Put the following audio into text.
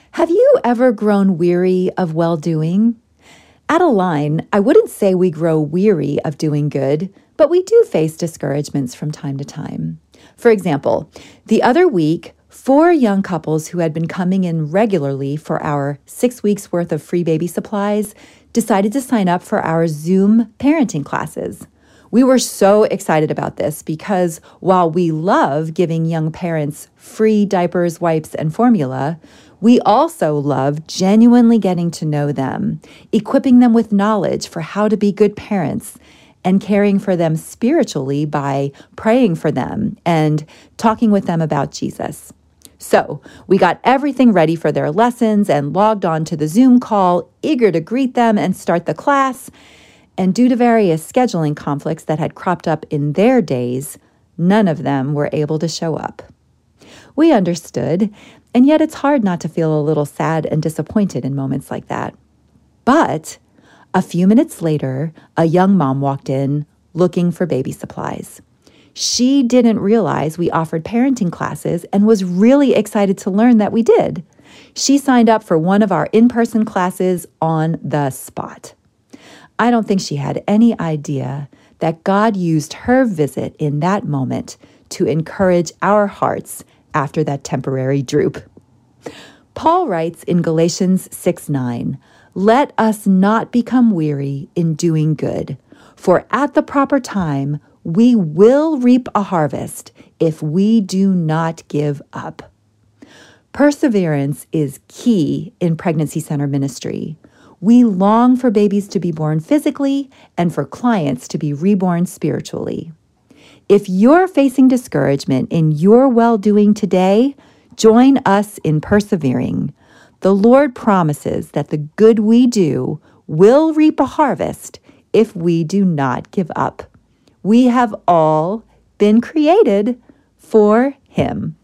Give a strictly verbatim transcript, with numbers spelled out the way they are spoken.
Have you ever grown weary of well-doing? At Align, I wouldn't say we grow weary of doing good, but we do face discouragements from time to time. For example, the other week, four young couples who had been coming in regularly for our six weeks worth of free baby supplies decided to sign up for our Zoom parenting classes. We were so excited about this because while we love giving young parents free diapers, wipes, and formula, we also love genuinely getting to know them, equipping them with knowledge for how to be good parents, and caring for them spiritually by praying for them and talking with them about Jesus. So we got everything ready for their lessons and logged on to the Zoom call, eager to greet them and start the class. And due to various scheduling conflicts that had cropped up in their days, none of them were able to show up. We understood, and yet it's hard not to feel a little sad and disappointed in moments like that. But a few minutes later, a young mom walked in looking for baby supplies. She didn't realize we offered parenting classes and was really excited to learn that we did. She signed up for one of our in-person classes on the spot. I don't think she had any idea that God used her visit in that moment to encourage our hearts after that temporary droop. Paul writes in Galatians six nine, "Let us not become weary in doing good, for at the proper time we will reap a harvest if we do not give up." Perseverance is key in pregnancy center ministry. We long for babies to be born physically and for clients to be reborn spiritually. If you're facing discouragement in your well-doing today, join us in persevering. The Lord promises that the good we do will reap a harvest if we do not give up. We have all been created for Him.